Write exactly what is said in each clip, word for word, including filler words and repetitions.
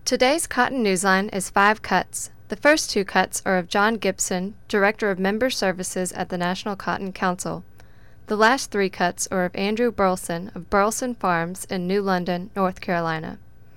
Today's Cotton Newsline is five cuts. The first two cuts are of John Gibson, Director of Member Services at the National Cotton Council. The last three cuts are of Andrew Burleson of Burleson Farms in New London, North Carolina.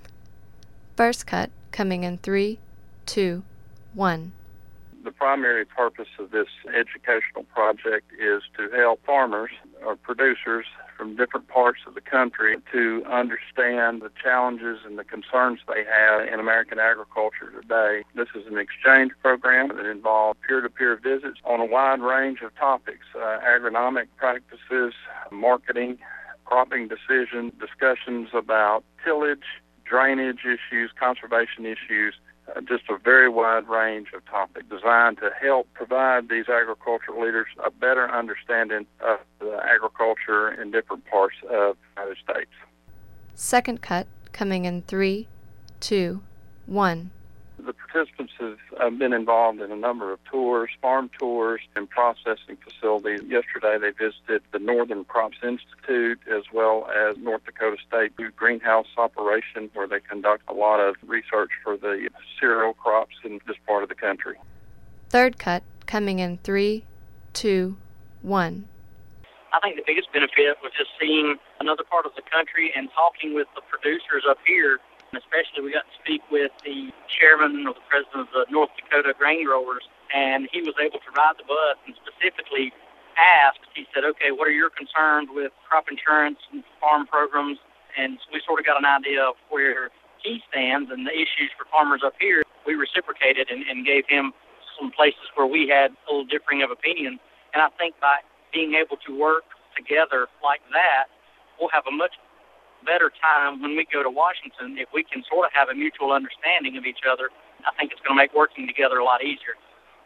First cut, coming in three, two, one. The primary purpose of this educational project is to help farmers or producers from different parts of the country to understand the challenges and the concerns they have in American agriculture today. This is an exchange program that involves peer-to-peer visits on a wide range of topics, uh, agronomic practices, marketing, cropping decisions, discussions about tillage, drainage issues, conservation issues, Uh, just a very wide range of topics designed to help provide these agricultural leaders a better understanding of the agriculture in different parts of the United States. Second cut, coming in three, two, one. The participants have uh, been involved in a number of tours, farm tours, and processing facilities. Yesterday they visited the Northern Crops Institute as well as North Dakota State greenhouse operation where they conduct a lot of research for the cereal crops in this part of the country. Third cut, coming in three, two, one. I think the biggest benefit was just seeing another part of the country and talking with the producers up here. And especially we got to speak with the chairman or the president of the North Dakota Grain Growers, and he was able to ride the bus and specifically asked, he said, okay, what are your concerns with crop insurance and farm programs? And so we sort of got an idea of where he stands and the issues for farmers up here. We reciprocated and, and gave him some places where we had a little differing of opinion. And I think by being able to work together like that, we'll have a much better time when we go to Washington. If we can sort of have a mutual understanding of each other, I think it's going to make working together a lot easier.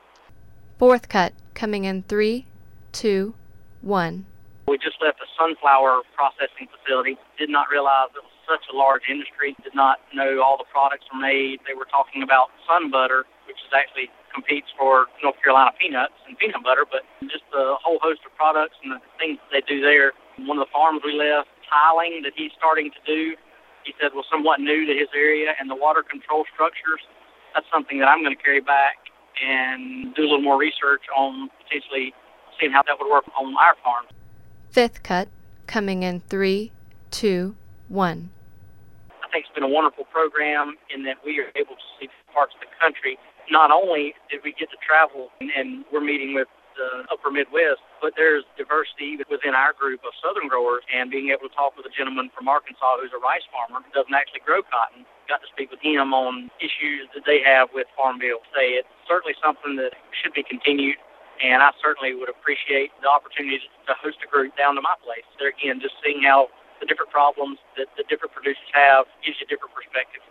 Fourth cut, coming in three, two, one. We just left a sunflower processing facility. Did not realize it was such a large industry. Did not know all the products are made. They were talking about sun butter, which is actually competes for North Carolina peanuts and peanut butter, but just a whole host of products and the things they do there. One of the farms we left, tiling that he's starting to do, he said was somewhat new to his area, and the water control structures, that's something that I'm going to carry back and do a little more research on, potentially seeing how that would work on our farm. Fifth cut, coming in three, two, one. I think it's been a wonderful program in that we are able to see parts of the country. Not only did we get to travel, and, and we're meeting with the upper Midwest, but there's diversity within our group of Southern growers, and being able to talk with a gentleman from Arkansas who's a rice farmer who doesn't actually grow cotton, got to speak with him on issues that they have with Farm Bill. Say it's certainly something that should be continued, and I certainly would appreciate the opportunity to host a group down to my place. There again, just seeing how the different problems that the different producers have gives you a different perspective.